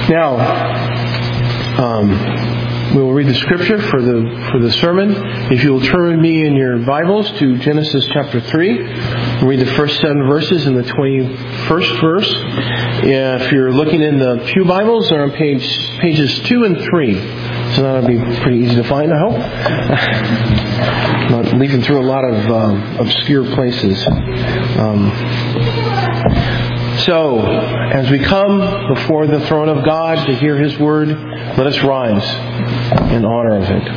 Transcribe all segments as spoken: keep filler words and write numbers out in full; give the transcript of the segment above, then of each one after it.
Now, um, we will read the scripture for the for the sermon. If you will turn with me in your Bibles to Genesis chapter three, we'll read the first seven verses and the twenty-first verse. If you're looking in the Pew Bibles, they're on page pages two and three. So that'll be pretty easy to find, I hope. Not leafing through a lot of um, obscure places. Um, so, as we come before the throne of God to hear His Word, let us rise in honor of it.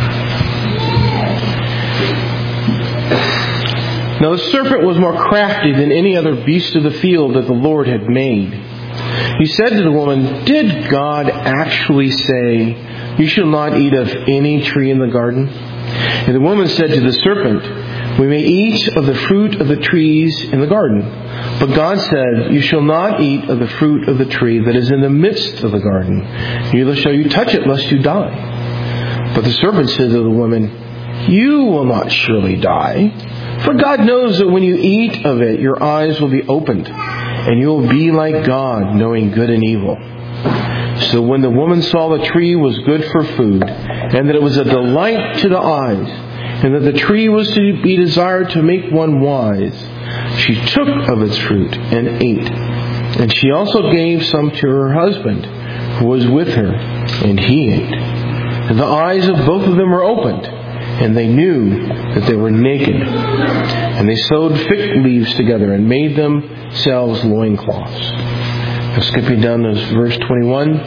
Now the serpent was more crafty than any other beast of the field that the Lord had made. He said to the woman, "Did God actually say, 'You shall not eat of any tree in the garden'?" And the woman said to the serpent, "We may eat of the fruit of the trees in the garden. But God said, 'You shall not eat of the fruit of the tree that is in the midst of the garden. Neither shall you touch it, lest you die.' But the serpent said to the woman, 'You will not surely die. For God knows that when you eat of it, your eyes will be opened, and you will be like God, knowing good and evil.' So when the woman saw the tree was good for food, and that it was a delight to the eyes, and that the tree was to be desired to make one wise, she took of its fruit and ate. And she also gave some to her husband, who was with her, and he ate. And the eyes of both of them were opened, and they knew that they were naked. And they sewed fig leaves together and made themselves loincloths." Now skipping down to verse twenty-one.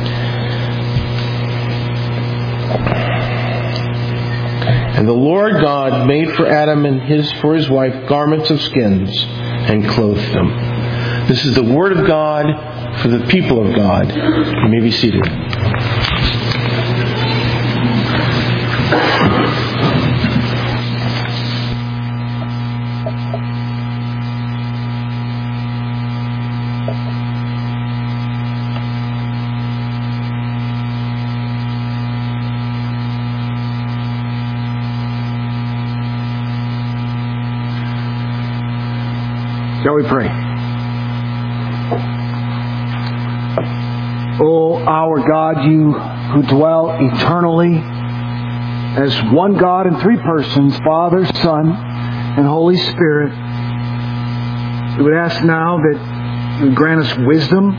"And the Lord God made for Adam and his for his wife garments of skins and clothed them." This is the word of God for the people of God. You may be seated. Shall we pray? O our God, you who dwell eternally as one God in three persons, Father, Son, and Holy Spirit, we would ask now that you would grant us wisdom,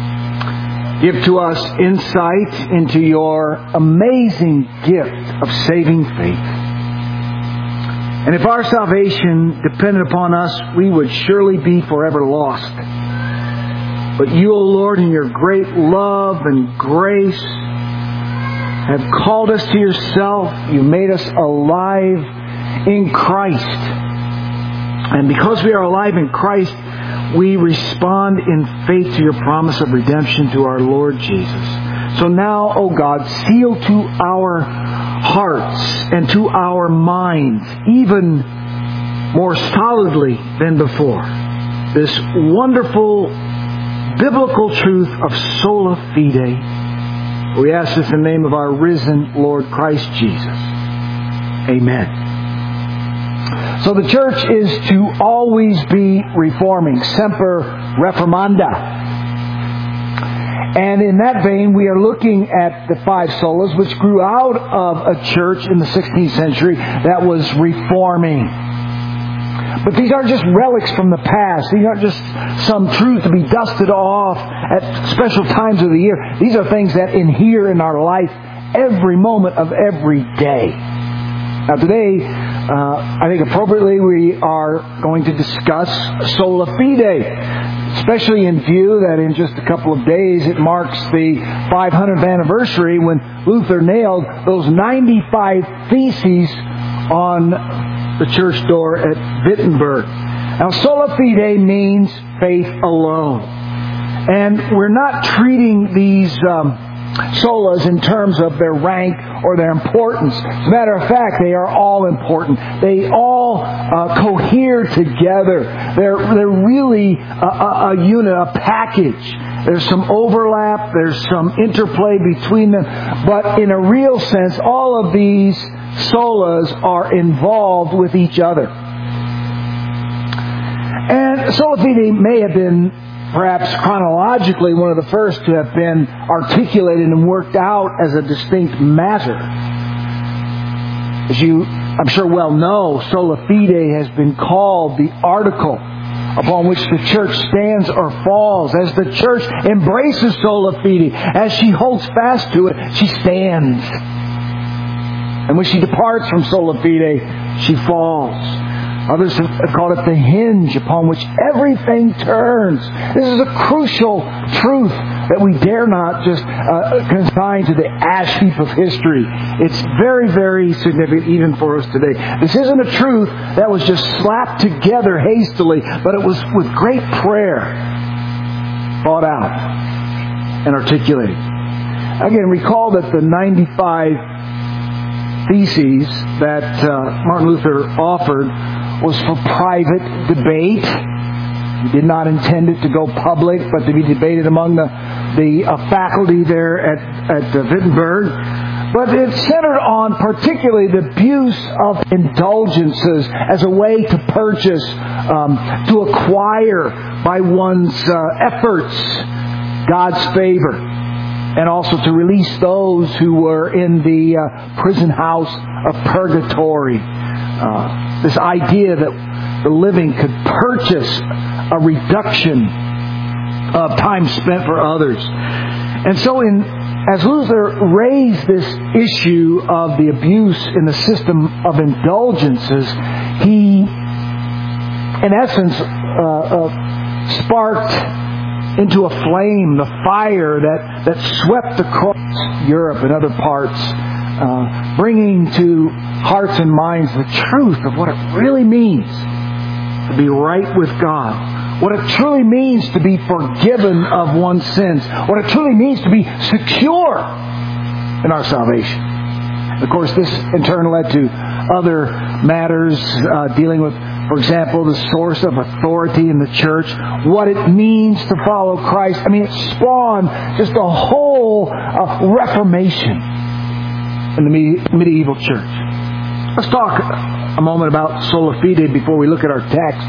give to us insight into your amazing gift of saving faith. And if our salvation depended upon us, we would surely be forever lost. But you, O Lord, in your great love and grace, have called us to yourself. You made us alive in Christ. And because we are alive in Christ, we respond in faith to your promise of redemption through our Lord Jesus. So now, O God, seal to our hearts and to our minds, even more solidly than before, this wonderful biblical truth of sola fide. We ask this in the name of our risen Lord Christ Jesus. Amen. So the church is to always be reforming, semper reformanda. And in that vein, we are looking at the five solas, which grew out of a church in the sixteenth century that was reforming. But these aren't just relics from the past. These aren't just some truth to be dusted off at special times of the year. These are things that inhere in our life every moment of every day. Now today, uh, I think appropriately we are going to discuss sola fide, especially in view that in just a couple of days it marks the five hundredth anniversary when Luther nailed those ninety-five theses on the church door at Wittenberg. Now, sola fide means faith alone. And we're not treating these um, solas in terms of their rank or their importance. As a matter of fact, they are all important. They all uh, cohere together. They're, they're really a, a, a unit, a package. There's some overlap, there's some interplay between them. But in a real sense, all of these solas are involved with each other. And sola fide may have been perhaps chronologically one of the first to have been articulated and worked out as a distinct matter. As you, I'm sure well know, sola fide has been called the article upon which the church stands or falls. As the church embraces sola fide, as she holds fast to it, she stands. And when she departs from sola fide, she falls. Others have called it the hinge upon which everything turns. This is a crucial truth that we dare not just uh, consign to the ash heap of history. It's very, very significant even for us today. This isn't a truth that was just slapped together hastily, but it was with great prayer thought out and articulated. Again, recall that the ninety-five theses that uh, Martin Luther offered was for private debate. He did not intend it to go public, but to be debated among the the uh, faculty there at at uh, Wittenberg. But it centered on particularly the abuse of indulgences as a way to purchase, um, to acquire by one's uh, efforts God's favor, and also to release those who were in the uh, prison house of purgatory. Uh, this idea that the living could purchase a reduction of time spent for others. And so in, as Luther raised this issue of the abuse in the system of indulgences, he, in essence, uh, uh, sparked into a flame the fire that, that swept across Europe and other parts, uh, bringing to hearts and minds the truth of what it really means to be right with God, what it truly means to be forgiven of one's sins, what it truly means to be secure in our salvation. Of course, this in turn led to other matters uh, dealing with, for example, the source of authority in the church, what it means to follow Christ. I mean, it spawned just a whole uh, reformation in the medieval church. Let's talk a moment about sola fide before we look at our text.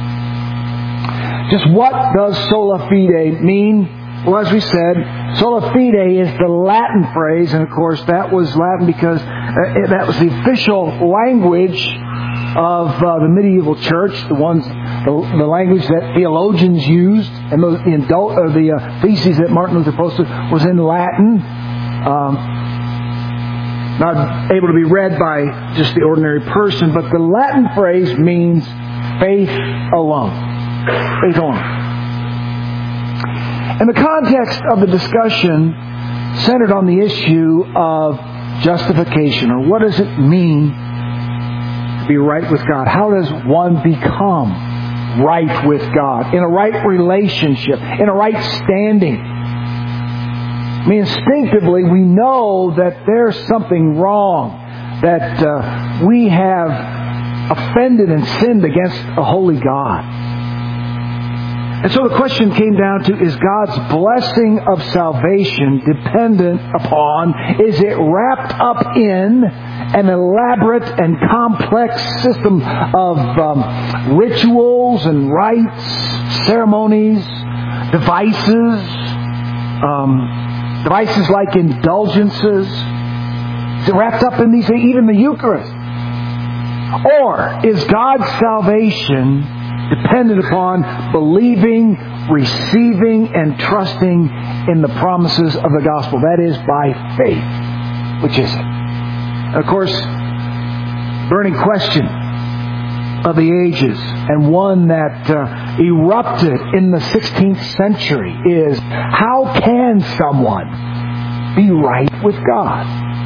Just what does sola fide mean? Well, as we said, sola fide is the Latin phrase, and of course that was Latin because that was the official language of uh, the medieval church, the ones, the, the language that theologians used, and the, the, indul- or the uh, theses that Martin Luther posted was in Latin. Um, not able to be read by just the ordinary person, but the Latin phrase means faith alone. Faith alone. And the context of the discussion centered on the issue of justification, or what does it mean to be right with God? How does one become right with God, in a right relationship, in a right standing? I mean, instinctively, we know that there's something wrong, that uh, we have offended and sinned against a holy God. And so the question came down to, is God's blessing of salvation dependent upon, is it wrapped up in an elaborate and complex system of um, rituals and rites, ceremonies, devices, um, devices like indulgences? Is it wrapped up in these, even the Eucharist? Or is God's salvation dependent upon believing, receiving, and trusting in the promises of the gospel? That is, by faith. Which is it? And of course, burning question of the ages, and one that uh, erupted in the sixteenth century, is how can someone be right with God?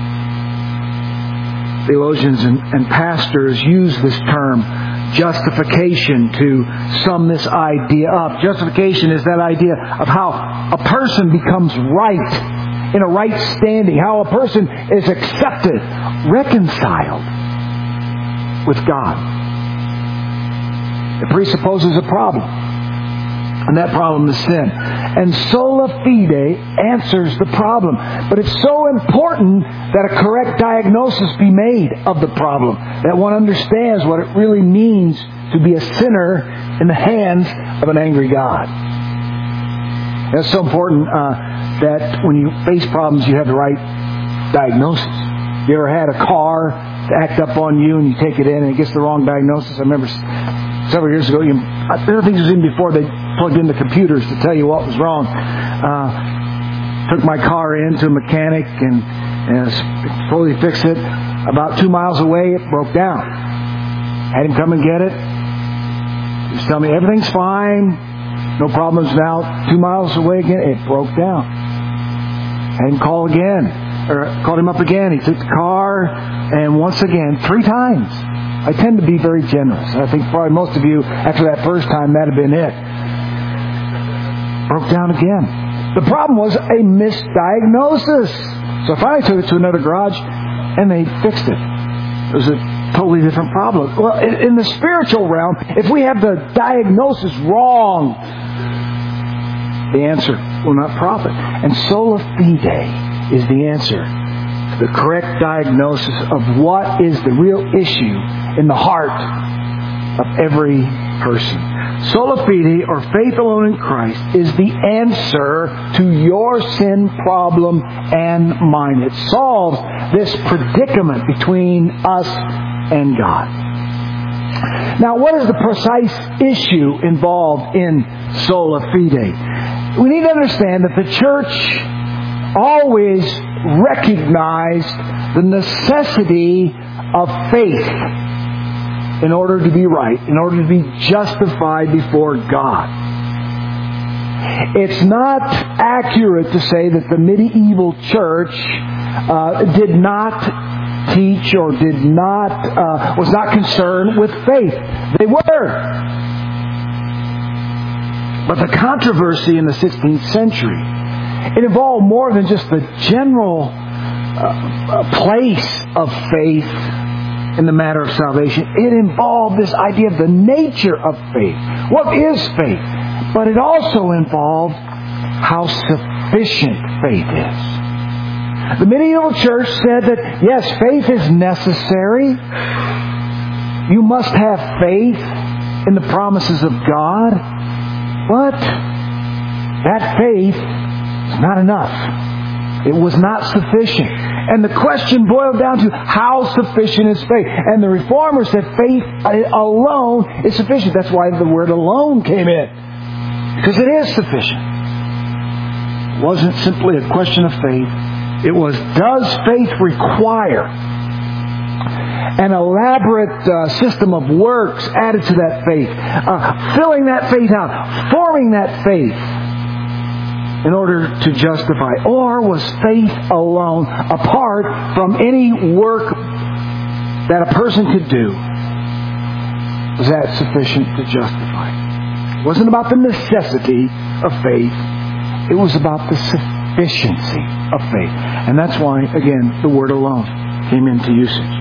Theologians and, and pastors use this term justification to sum this idea up. Justification is that idea of how a person becomes right, in a right standing, how a person is accepted, reconciled with God. It presupposes a problem, and that problem is sin. And sola fide answers the problem. But it's so important that a correct diagnosis be made of the problem, that one understands what it really means to be a sinner in the hands of an angry God. It's so important uh, that when you face problems, you have the right diagnosis. You ever had a car act up on you and you take it in and it gets the wrong diagnosis? I remember several years ago, you, there are things was in before they plugged in the computers to tell you what was wrong. Uh, took my car in to a mechanic and, and fully fixed it. About two miles away, it broke down. Had him come and get it. He was telling me everything's fine, no problems now. Two miles away again, it broke down. Had him call again, or called him up again. He took the car, and once again, three times. I tend to be very generous. I think probably most of you, after that first time, that had been it. Broke down again. The problem was a misdiagnosis. So I finally took it to another garage, and they fixed it. It was a totally different problem. Well, in the spiritual realm, if we have the diagnosis wrong, the answer will not profit. And sola fide is the answer. The correct diagnosis of what is the real issue in the heart of every person. Sola fide, or faith alone in Christ, is the answer to your sin problem and mine. It solves this predicament between us and God. Now, what is the precise issue involved in sola fide? We need to understand that the church always recognized the necessity of faith in order to be right, in order to be justified before God. It's not accurate to say that the medieval church uh, did not teach or did not uh, was not concerned with faith. They were. But the controversy in the sixteenth century, it involved more than just the general uh, place of faith in the matter of salvation. It involved this idea of the nature of faith. What is faith? But it also involved how sufficient faith is. The medieval church said that, yes, faith is necessary. You must have faith in the promises of God. But that faith is not enough. It was not sufficient. And the question boiled down to, how sufficient is faith? And the Reformers said faith alone is sufficient. That's why the word alone came in. Because it is sufficient. It wasn't simply a question of faith. It was, does faith require an elaborate uh, system of works added to that faith? Uh, filling that faith out. Forming that faith in order to justify? Or was faith alone, apart from any work that a person could do, was that sufficient to justify? It wasn't about the necessity of faith. It was about the sufficiency of faith. And that's why, again, the word alone came into usage.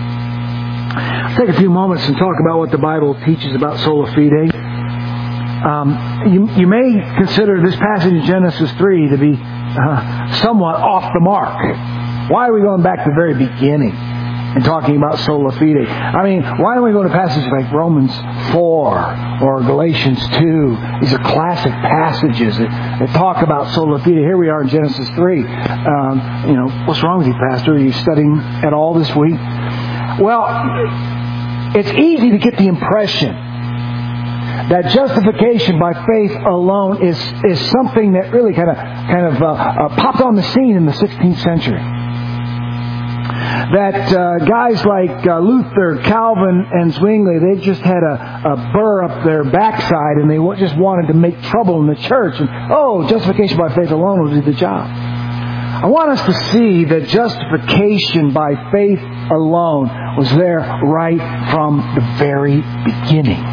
I'll take a few moments and talk about what the Bible teaches about sola fide. Um, you, you may consider this passage in Genesis three to be uh, somewhat off the mark. Why are we going back to the very beginning and talking about sola fide? I mean, why don't we go to passages like Romans four or Galatians two? These are classic passages that, that talk about sola fide. Here we are in Genesis three. Um, you know, what's wrong with you, Pastor? Are you studying at all this week? Well, it's easy to get the impression that justification by faith alone is is something that really kind of kind of uh, uh, popped on the scene in the sixteenth century. That uh, guys like uh, Luther, Calvin, and Zwingli, they just had a, a burr up their backside, and they just wanted to make trouble in the church. And oh, justification by faith alone will do the job. I want us to see that justification by faith alone was there right from the very beginning.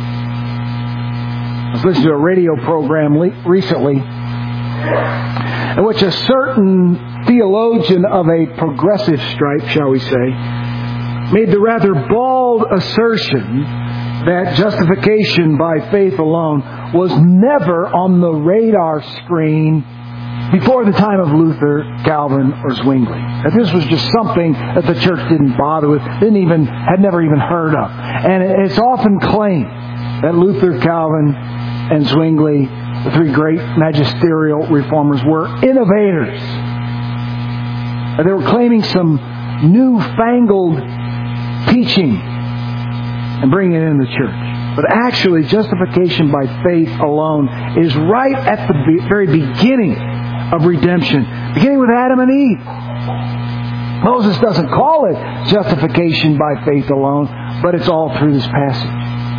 I was listening to a radio program recently in which a certain theologian of a progressive stripe, shall we say, made the rather bald assertion that justification by faith alone was never on the radar screen before the time of Luther, Calvin, or Zwingli. That this was just something that the church didn't bother with, didn't even, had never even heard of. And it's often claimed that Luther, Calvin, and Zwingli the three great magisterial reformers were innovators. They were claiming some newfangled teaching and bringing it in the church. But actually, justification by faith alone is right at the very beginning of redemption, beginning with Adam and Eve. Moses doesn't call it justification by faith alone, but it's all through this passage.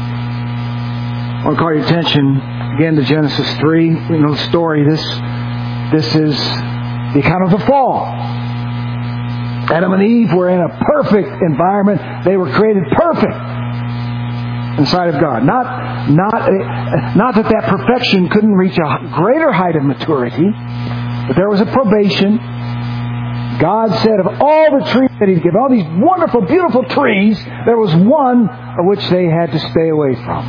I want to call your attention again to Genesis three. You know the story. This, this is the account of the fall. Adam and Eve were in a perfect environment. They were created perfect in the sight of God. Not, not, not that that perfection couldn't reach a greater height of maturity, but there was a probation. God said of all the trees that He'd given, all these wonderful, beautiful trees, there was one of which they had to stay away from.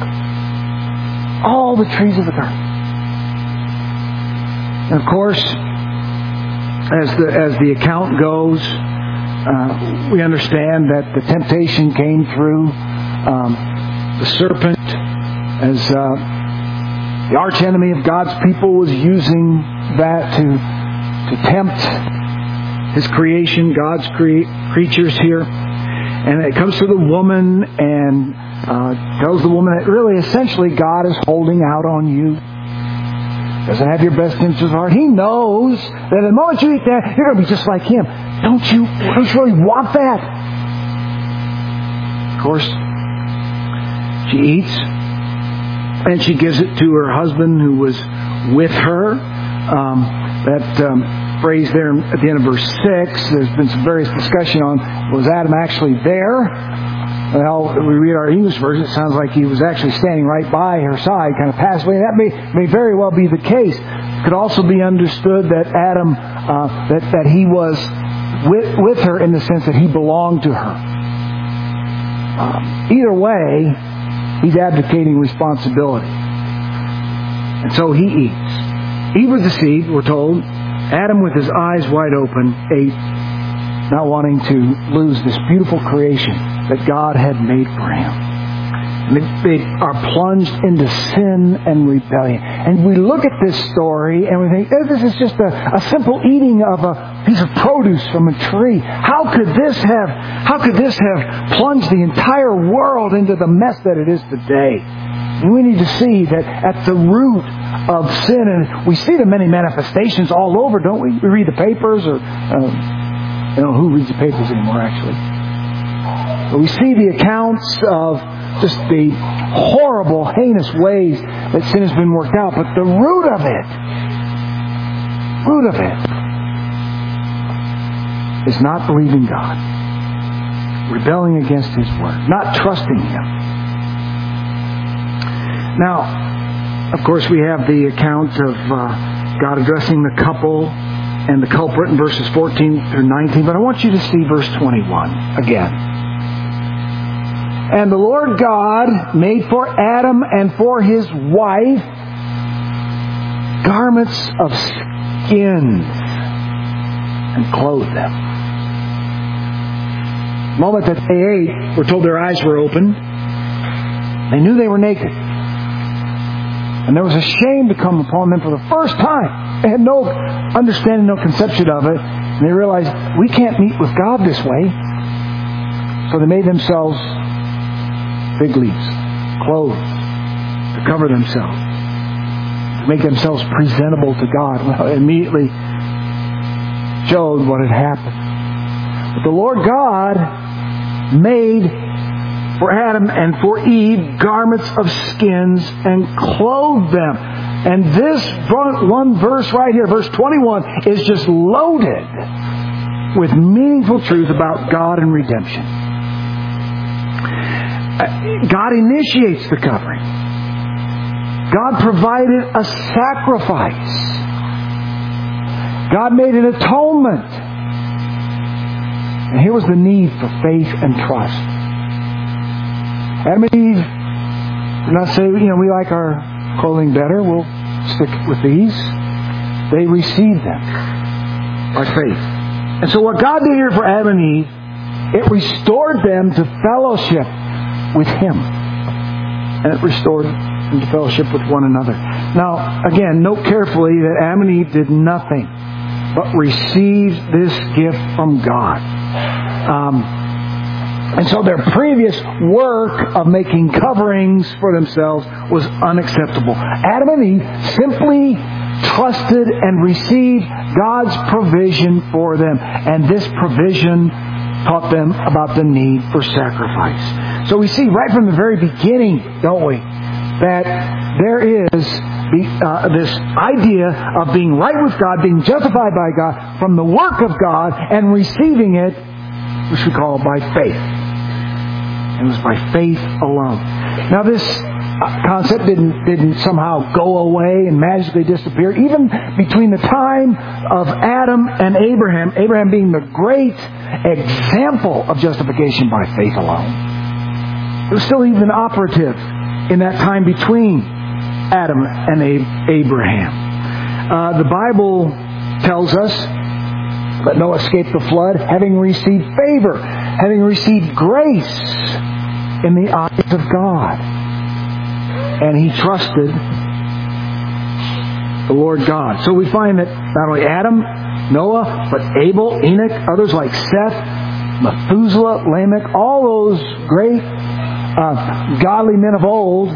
All the trees of the garden. And of course, as the as the account goes, uh, we understand that the temptation came through um, the serpent, as uh, the arch enemy of God's people was using that to to tempt His creation, God's cre- creatures here. And it comes to the woman and uh, tells the woman that really, essentially, God is holding out on you. Doesn't have your best interests at heart. He knows that the moment you eat that, you're going to be just like Him. Don't you, don't you really want that? Of course, she eats, and she gives it to her husband who was with her. Um, that um, phrase there at the end of verse six, there's been some various discussion on, was Adam actually there? Well, we read our English version, it sounds like he was actually standing right by her side, kind of passively. And that may, may very well be the case. It could also be understood that Adam, uh, that, that he was with, with her in the sense that he belonged to her. Um, either way, he's abdicating responsibility. And so he eats. Eve was deceived, we're told. Adam, with his eyes wide open, ate, not wanting to lose this beautiful creation that God had made for him. And they, they are plunged into sin and rebellion. And we look at this story and we think, oh, this is just a, a simple eating of a piece of produce from a tree. How could this have, how could this have plunged the entire world into the mess that it is today? And we need to see that at the root of sin, and we see the many manifestations all over, don't we? We read the papers, or uh, I don't know who reads the papers anymore, actually. But we see the accounts of just the horrible, heinous ways that sin has been worked out. But the root of it, root of it, is not believing God, rebelling against His Word, not trusting Him. Now, of course, we have the account of uh, God addressing the couple and the culprit in verses fourteen through nineteen. But I want you to see verse twenty-one again. And the Lord God made for Adam and for his wife garments of skins and clothed them. The moment that they ate, we're told their eyes were open. They knew they were naked. And there was a shame to come upon them for the first time. They had no understanding, no conception of it. And they realized, we can't meet with God this way. So they made themselves fig leaves, clothes, to cover themselves, to make themselves presentable to God. Well, it immediately showed what had happened. But the Lord God made for Adam and for Eve garments of skins and clothed them. And this one verse right here, verse twenty-one, is just loaded with meaningful truth about God and redemption. God initiates the covering. God provided a sacrifice. God made an atonement. And here was the need for faith and trust. Adam and Eve did not say, you know, we like our clothing better, we'll stick with these. They received them by faith. And so what God did here for Adam and Eve, it restored them to fellowship with Him. And it restored them to fellowship with one another. Now, again, note carefully that Adam and Eve did nothing but receive this gift from God. Um, and so their previous work of making coverings for themselves was unacceptable. Adam and Eve simply trusted and received God's provision for them. And this provision taught them about the need for sacrifice. So we see right from the very beginning, don't we, that there is the, uh, this idea of being right with God, being justified by God, from the work of God, and receiving it, which we call by faith. It was by faith alone. Now this concept didn't, didn't somehow go away and magically disappear. Even between the time of Adam and Abraham, Abraham being the great example of justification by faith alone, it was still even operative in that time between Adam and Abraham. Uh, the Bible tells us that Noah escaped the flood having received favor, having received grace in the eyes of God. And he trusted the Lord God. So we find that not only Adam, Noah, but Abel, Enoch, others like Seth, Methuselah, Lamech, all those great uh, godly men of old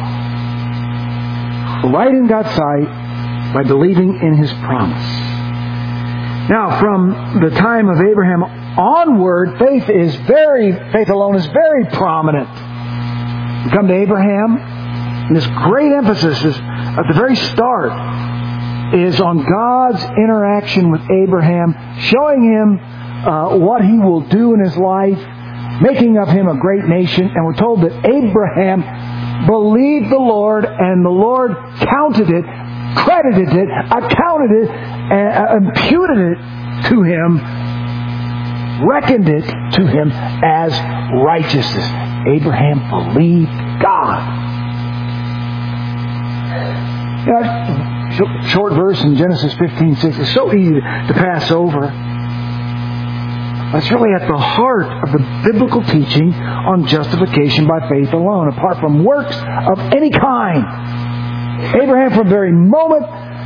were right in God's sight by believing in His promise. Now, from the time of Abraham onward, faith is very, faith alone is very prominent. We come to Abraham, and this great emphasis is at the very start is on God's interaction with Abraham, showing him uh, what He will do in his life, making of him a great nation. And we're told that Abraham believed the Lord, and the Lord counted it, credited it, accounted it, and imputed it to him, reckoned it to him as righteousness. Abraham believed God. You know, short verse in Genesis fifteen six is so easy to pass over. That's really at the heart of the biblical teaching on justification by faith alone, apart from works of any kind. Abraham, from the very moment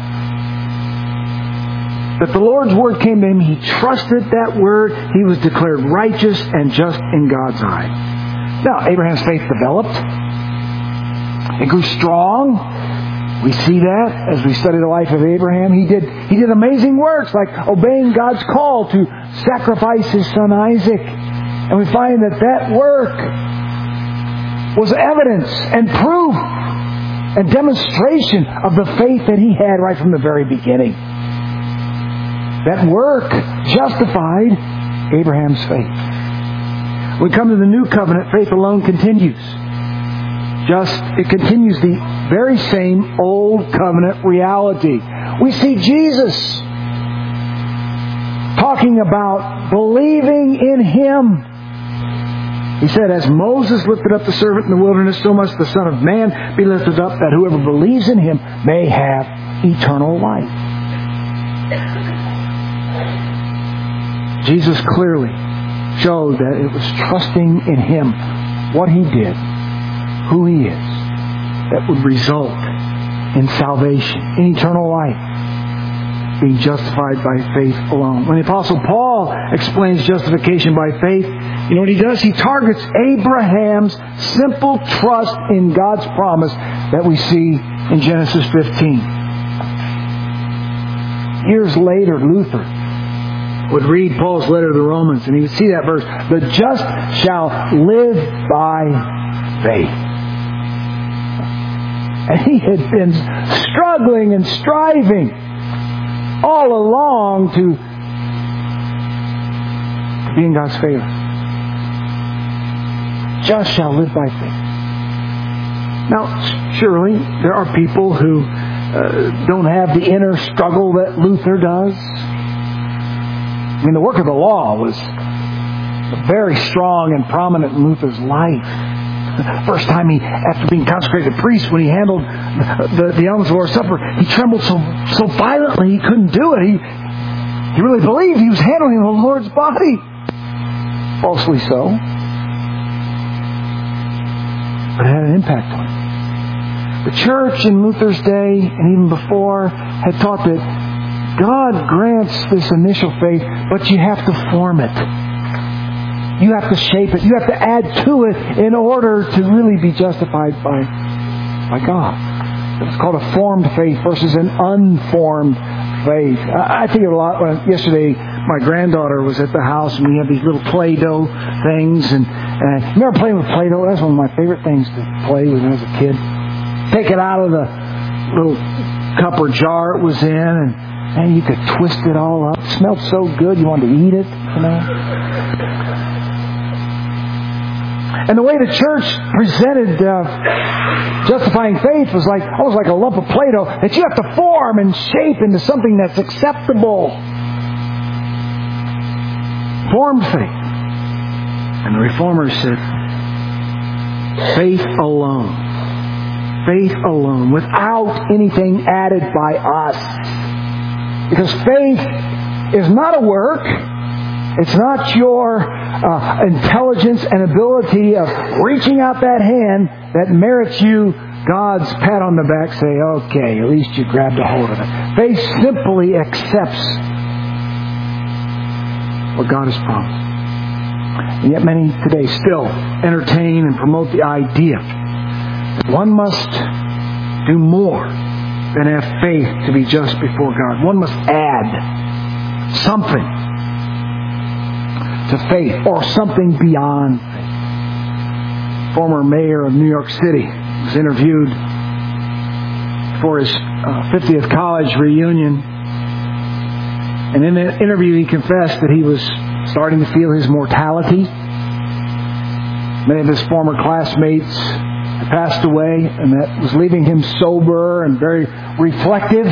that the Lord's Word came to him, he trusted that Word. He was declared righteous and just in God's eye. Now, Abraham's faith developed. It grew strong. We see that as we study the life of Abraham. He did he did amazing works, like obeying God's call to sacrifice his son Isaac. And we find that that work was evidence and proof and demonstration of the faith that he had right from the very beginning. That work justified Abraham's faith. When we come to the new covenant, faith alone continues. Just, it continues the very same old covenant reality. We see Jesus talking about believing in Him. He said, as Moses lifted up the servant in the wilderness, so must the Son of Man be lifted up, that whoever believes in Him may have eternal life. Jesus clearly showed that it was trusting in Him, what He did, who He is, that would result in salvation, in eternal life, being justified by faith alone. When the Apostle Paul explains justification by faith, you know what he does? He targets Abraham's simple trust in God's promise that we see in Genesis fifteen. Years later, Luther would read Paul's letter to the Romans, and he would see that verse, the just shall live by faith. And he had been struggling and striving all along to, to be in God's favor. Just shall live by faith. Now, surely there are people who uh, don't have the inner struggle that Luther does. I mean, the work of the law was very strong and prominent in Luther's life. The first time he, after being consecrated priest, when he handled the, the elements of the Lord's Supper, he trembled so so violently he couldn't do it. He, he really believed he was handling the Lord's body. Falsely so. But it had an impact on him. The church in Luther's day and even before had taught that God grants this initial faith, but you have to form it. You have to shape it. You have to add to it in order to really be justified by, by God. It's called a formed faith versus an unformed faith. I think of a lot. When yesterday, my granddaughter was at the house, and we had these little Play-Doh things. And, and I remember playing with Play-Doh. That's one of my favorite things to play with when I was a kid. Take it out of the little cup or jar it was in, and, and you could twist it all up. It smelled so good, you wanted to eat it. You know. And the way the church presented uh, justifying faith was like almost like a lump of Play-Doh that you have to form and shape into something that's acceptable. Formed faith. And the Reformers said, faith alone. Faith alone, without anything added by us. Because faith is not a work. It's not your uh, intelligence and ability of reaching out that hand that merits you God's pat on the back, say, okay, at least you grabbed a hold of it. Faith simply accepts what God has promised. And yet many today still entertain and promote the idea that one must do more than have faith to be just before God. One must add something to faith, or something beyond faith. Former mayor of New York City was interviewed for his uh, fiftieth college reunion. And in that interview he confessed that he was starting to feel his mortality. Many of his former classmates had passed away, and that was leaving him sober and very reflective.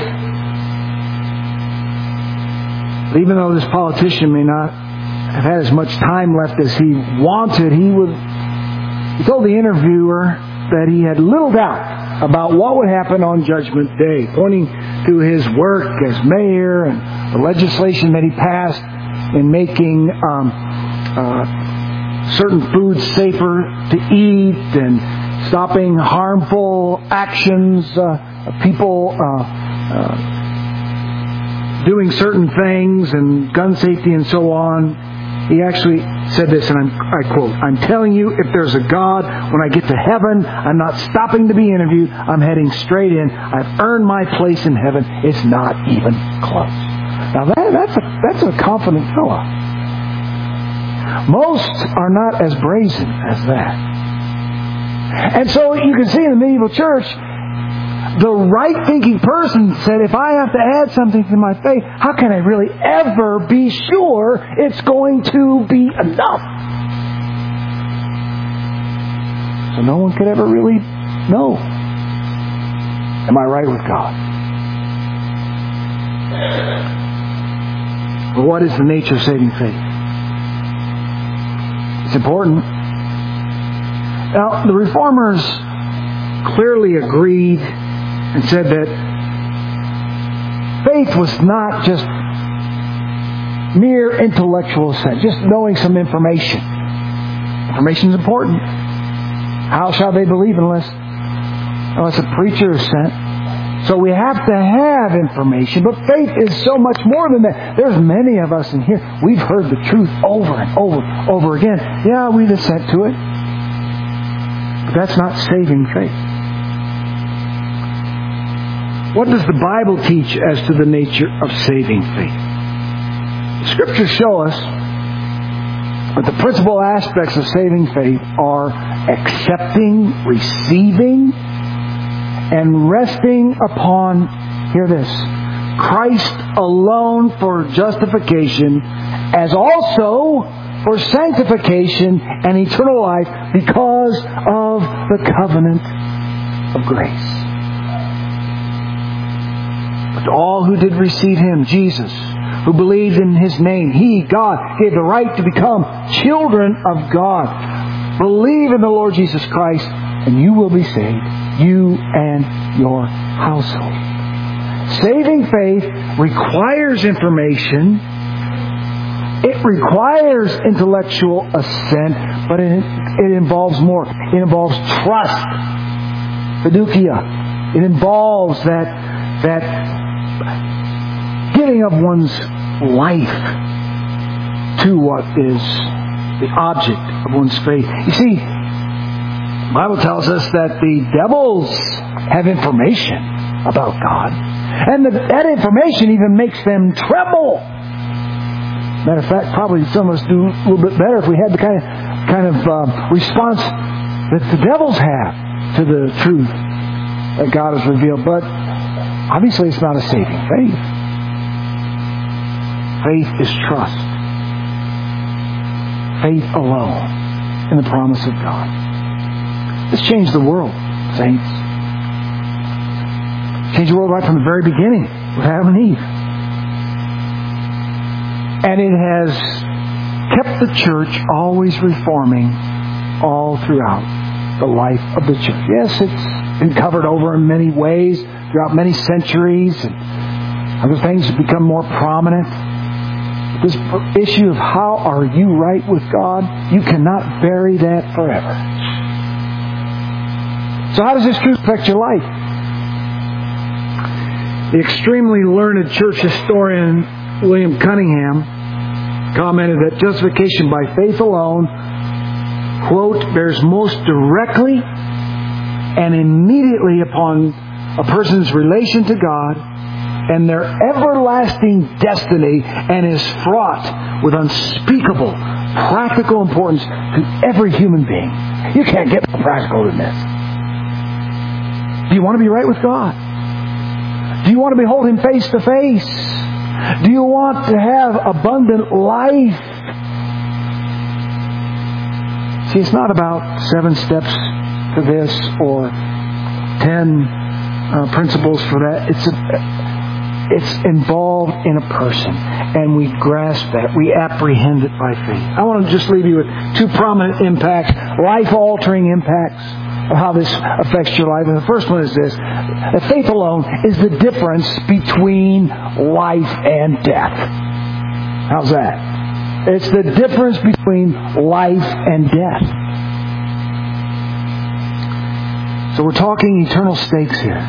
But even though this politician may not have had as much time left as he wanted, he would he told the interviewer that he had little doubt about what would happen on Judgment Day, pointing to his work as mayor and the legislation that he passed in making um, uh, certain foods safer to eat and stopping harmful actions uh, of people uh, uh, doing certain things and gun safety and so on. He actually said this, and I'm, I quote, "I'm telling you, if there's a God, when I get to heaven, I'm not stopping to be interviewed. I'm heading straight in. I've earned my place in heaven. It's not even close." Now that, that's a that's a confident fellow. Most are not as brazen as that. And so you can see in the medieval church, the right-thinking person said, if I have to add something to my faith, how can I really ever be sure it's going to be enough? So no one could ever really know. Am I right with God? Well, what is the nature of saving faith? It's important. Now, the Reformers clearly agreed and said that faith was not just mere intellectual assent, just knowing some information. Information is important. How shall they believe unless, unless a preacher is sent? So we have to have information, but faith is so much more than that. There's many of us in here, we've heard the truth over and over and over again. Yeah, we've assent to it. But that's not saving faith. What does the Bible teach as to the nature of saving faith? The Scriptures show us that the principal aspects of saving faith are accepting, receiving, and resting upon, hear this, Christ alone for justification, as also for sanctification and eternal life because of the covenant of grace. But to all who did receive Him, Jesus, who believed in His name, He, God, gave the right to become children of God. Believe in the Lord Jesus Christ, and you will be saved, you and your household. Saving faith requires information. It requires intellectual assent, but it, it involves more. It involves trust, fiducia. It involves that, that giving of one's life to what is the object of one's faith. You see, the Bible tells us that the devils have information about God. And the, that information even makes them tremble. Matter of fact, probably some of us do a little bit better if we had the kind of, kind of uh, response that the devils have to the truth that God has revealed. But obviously it's not a saving faith. Faith is trust. Faith alone in the promise of God. This changed the world, saints. Changed the world right from the very beginning with Adam and Eve. And it has kept the church always reforming all throughout the life of the church. Yes, it's been covered over in many ways throughout many centuries, and other things have become more prominent. This issue of how are you right with God, you cannot bury that forever. So how does this truth affect your life? The extremely learned church historian William Cunningham commented that justification by faith alone, quote, bears most directly and immediately upon a person's relation to God and their everlasting destiny, and is fraught with unspeakable practical importance to every human being. You can't get more practical than this. Do you want to be right with God? Do you want to behold Him face to face? Do you want to have abundant life? See, it's not about seven steps to this or ten uh, principles for that. It's a, it's involved in a person, and we grasp that. We apprehend it by faith. I want to just leave you with two prominent impacts, life-altering impacts of how this affects your life. And the first one is this: that faith alone is the difference between life and death. How's that? It's the difference between life and death. So we're talking eternal stakes here.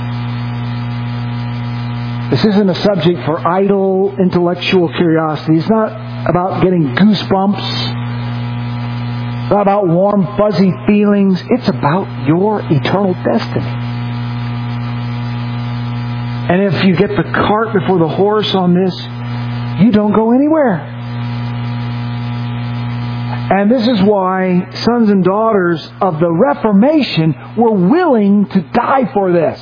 This isn't a subject for idle intellectual curiosity. It's not about getting goosebumps. It's not about warm, fuzzy feelings. It's about your eternal destiny. And if you get the cart before the horse on this, you don't go anywhere. And this is why sons and daughters of the Reformation were willing to die for this.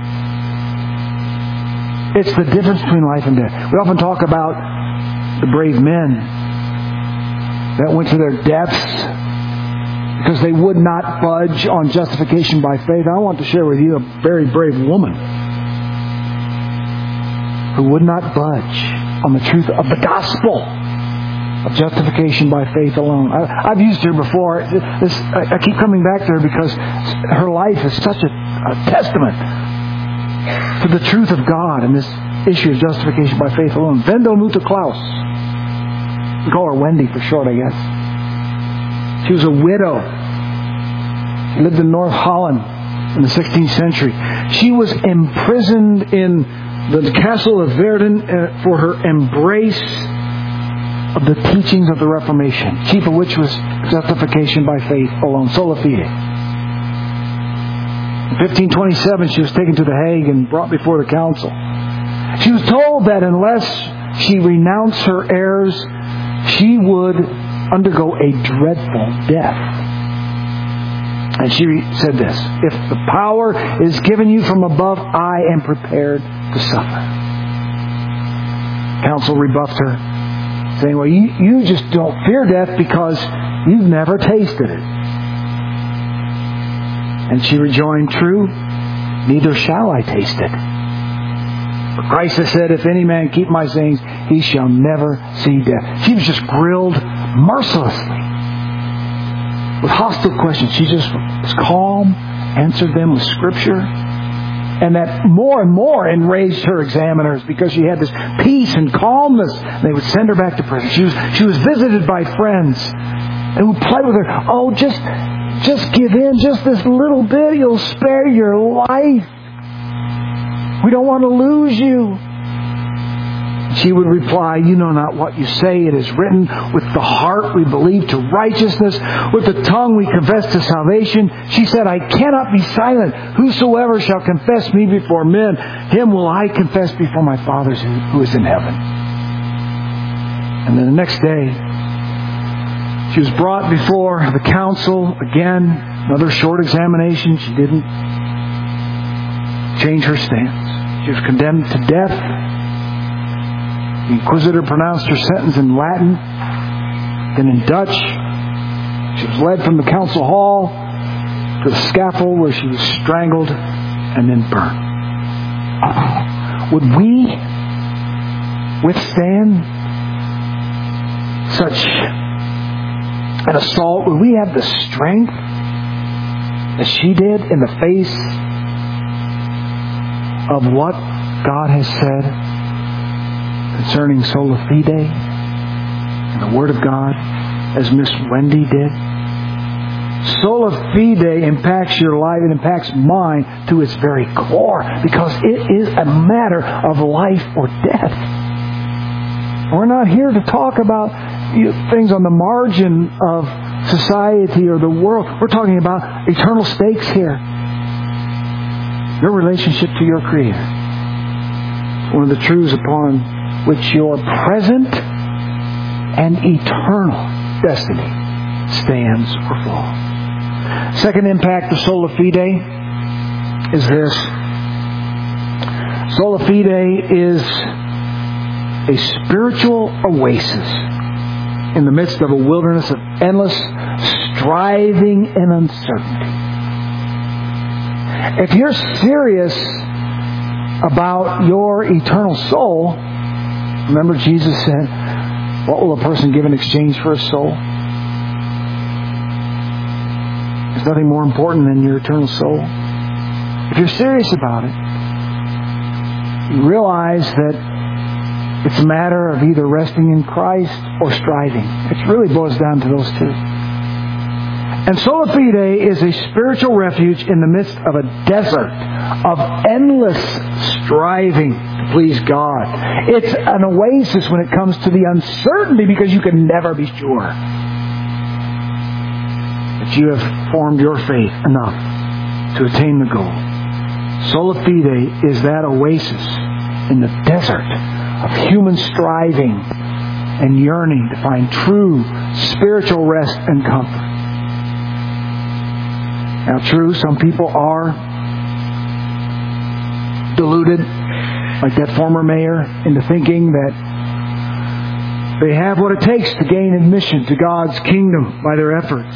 It's the difference between life and death. We often talk about the brave men that went to their deaths because they would not budge on justification by faith. I want to share with you a very brave woman who would not budge on the truth of the gospel of justification by faith alone. I, I've used her before. This, I, I keep coming back to her because her life is such a, a testament to the truth of God and this issue of justification by faith alone. Wendell Mutter Klaus. We call her Wendy for short, I guess. She was a widow. She lived in North Holland in the sixteenth century. She was imprisoned in the castle of Verden for her embrace of the teachings of the Reformation, chief of which was justification by faith alone, sola fide. In fifteen twenty-seven, she was taken to The Hague and brought before the council. She was told that unless she renounced her errors, she would undergo a dreadful death. And she said this: "If the power is given you from above, I am prepared to suffer." Council rebuffed her, saying, "Well, you, you just don't fear death because you've never tasted it." And she rejoined, "True, neither shall I taste it. For Christ has said, if any man keep my sayings, he shall never see death." She was just grilled mercilessly with hostile questions. She just was calm, answered them with Scripture. And that more and more enraged her examiners because she had this peace and calmness. They would send her back to prison. She was, she was visited by friends and would play with her. "Oh, just, just give in just this little bit. You'll spare your life." We don't want to lose you. She would reply, you know not what you say. It is written, with the heart we believe to righteousness, with the tongue we confess to salvation. She said, I cannot be silent. Whosoever shall confess me before men, him will I confess before my Father who is in heaven. And then the next day, she was brought before the council again. Another short examination. She didn't change her stance. She was condemned to death. The inquisitor pronounced her sentence in Latin, then in Dutch. She was led from the council hall to the scaffold where she was strangled and then burned. Would we withstand such an assault? Would we have the strength as she did in the face of what God has said concerning sola fide and the Word of God, as Miss Wendy did? Sola fide impacts your life, it impacts mine to its very core, because it is a matter of life or death. We're not here to talk about things on the margin of society or the world. We're talking about eternal stakes here. Your relationship to your Creator. One of the truths upon which your present and eternal destiny stands or falls. Second impact of sola fide is this. Sola fide is a spiritual oasis in the midst of a wilderness of endless striving and uncertainty. If you're serious about your eternal soul, remember Jesus said, what will a person give in exchange for a soul? There's nothing more important than your eternal soul. If you're serious about it, you realize that it's a matter of either resting in Christ or striving. It really boils down to those two. And sola fide is a spiritual refuge in the midst of a desert of endless striving to please God. It's an oasis when it comes to the uncertainty, because you can never be sure that you have formed your faith enough to attain the goal. Sola fide is that oasis in the desert of human striving and yearning to find true spiritual rest and comfort. Now, true, some people are deluded, like that former mayor, into thinking that they have what it takes to gain admission to God's kingdom by their efforts.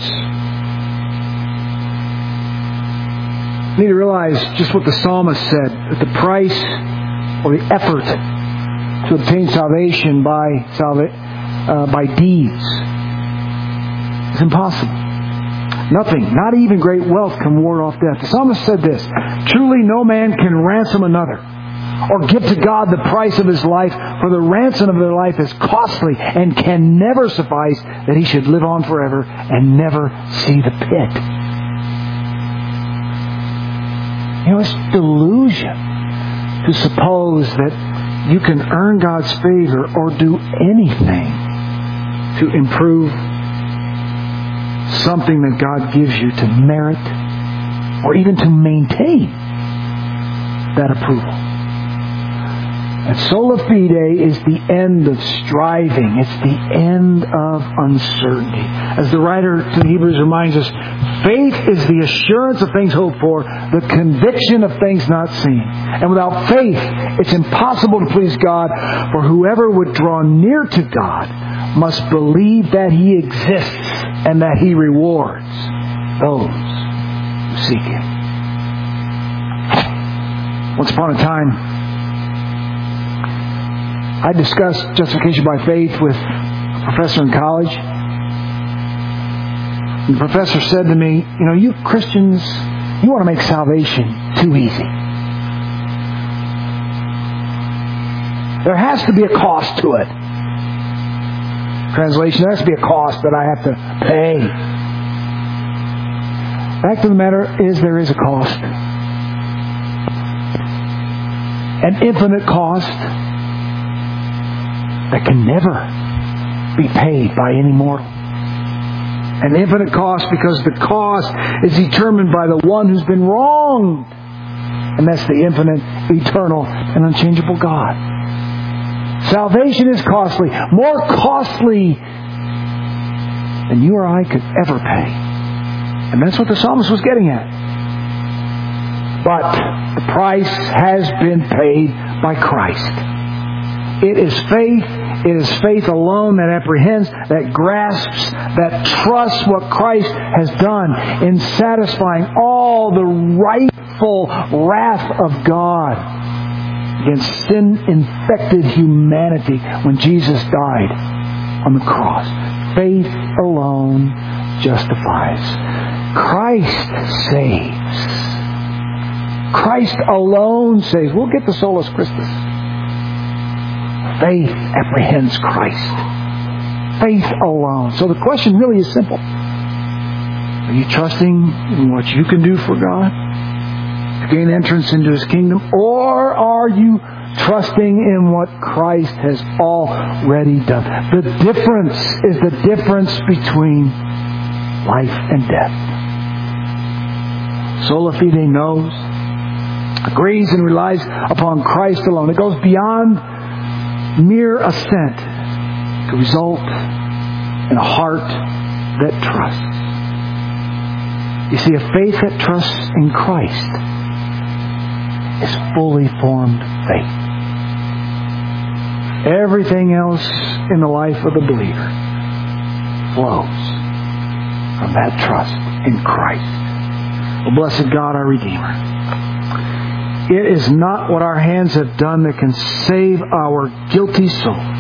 You need to realize just what the psalmist said, that the price or the effort to obtain salvation by salva- uh, by deeds is impossible. Nothing, not even great wealth, can ward off death. The psalmist said this, truly no man can ransom another or give to God the price of his life, for the ransom of their life is costly and can never suffice that he should live on forever and never see the pit. You know, it's delusion to suppose that you can earn God's favor or do anything to improve something that God gives you to merit or even to maintain that approval. And sola fide is the end of striving. It's the end of uncertainty. As the writer to the Hebrews reminds us, faith is the assurance of things hoped for, the conviction of things not seen. And without faith, it's impossible to please God, for whoever would draw near to God must believe that He exists and that He rewards those who seek Him. Once upon a time, I discussed justification by faith with a professor in college. And the professor said to me, you know, you Christians, you want to make salvation too easy. There has to be a cost to it. Translation, there has to be a cost that I have to pay. Fact of the matter is, there is a cost. an infinite cost that can never be paid by any mortal. An infinite cost because the cost is determined by the one who's been wronged. And that's the infinite, eternal, and unchangeable God. Salvation is costly, more costly than you or I could ever pay. And that's what the psalmist was getting at. But the price has been paid by Christ. It is faith. It is faith alone that apprehends, that grasps, that trusts what Christ has done in satisfying all the rightful wrath of God against sin-infected humanity when Jesus died on the cross. Faith alone justifies. Christ saves. Christ alone saves. We'll get to Solus Christus. Faith apprehends Christ. Faith alone. So the question really is simple. Are you trusting in what you can do for God to gain entrance into His kingdom? Or are you trusting in what Christ has already done? The difference is the difference between life and death. Sola fide knows, agrees and relies upon Christ alone. It goes beyond mere assent to result in a heart that trusts. You see, a faith that trusts in Christ is fully formed faith. Everything else in the life of the believer flows from that trust in Christ. Oh, blessed God, our Redeemer. It is not what our hands have done that can save our guilty souls,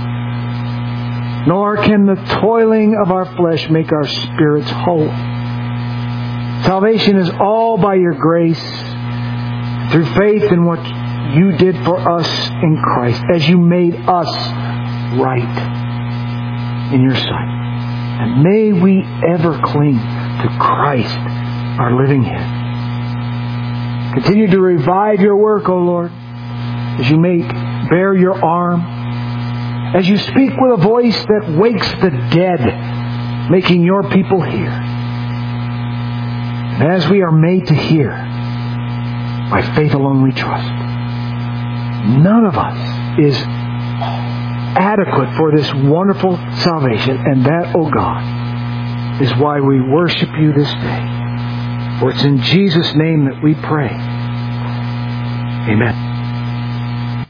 nor can the toiling of our flesh make our spirits whole. Salvation is all by your grace, through faith in what you did for us in Christ, as you made us right in your sight. And may we ever cling to Christ, our living head. Continue to revive your work, O Lord, as you make bare your arm, as you speak with a voice that wakes the dead, making your people hear. And as we are made to hear, by faith alone we trust. None of us is adequate for this wonderful salvation, and that, O God, is why we worship you this day. For it's in Jesus' name that we pray. Amen.